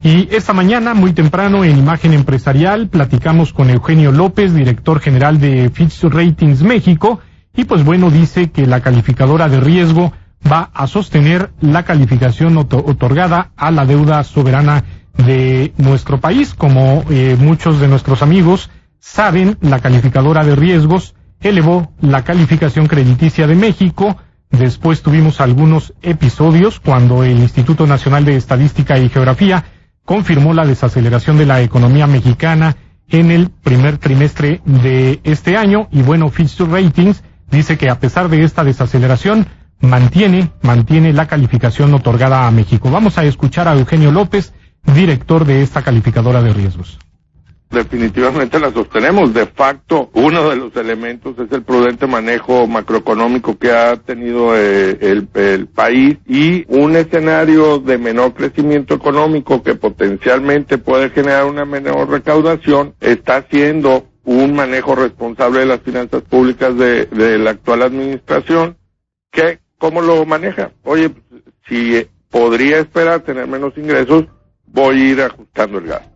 Y esta mañana, muy temprano, en Imagen Empresarial, platicamos con Eugenio López, director general de Fitch Ratings México, y pues bueno, dice que la calificadora de riesgo va a sostener la calificación otorgada a la deuda soberana de nuestro país. Como muchos de nuestros amigos saben, la calificadora de riesgos elevó la calificación crediticia de México. Después tuvimos algunos episodios cuando el Instituto Nacional de Estadística y Geografía confirmó la desaceleración de la economía mexicana en el primer trimestre de este año. Y bueno, Fitch Ratings dice que a pesar de esta desaceleración, mantiene la calificación otorgada a México. Vamos a escuchar a Eugenio López, director de esta calificadora de riesgos. Definitivamente la sostenemos. De facto, uno de los elementos es el prudente manejo macroeconómico que ha tenido el país, y un escenario de menor crecimiento económico que potencialmente puede generar una menor recaudación está haciendo un manejo responsable de las finanzas públicas de la actual administración. ¿Cómo lo maneja? Oye, si podría esperar tener menos ingresos, voy a ir ajustando el gasto.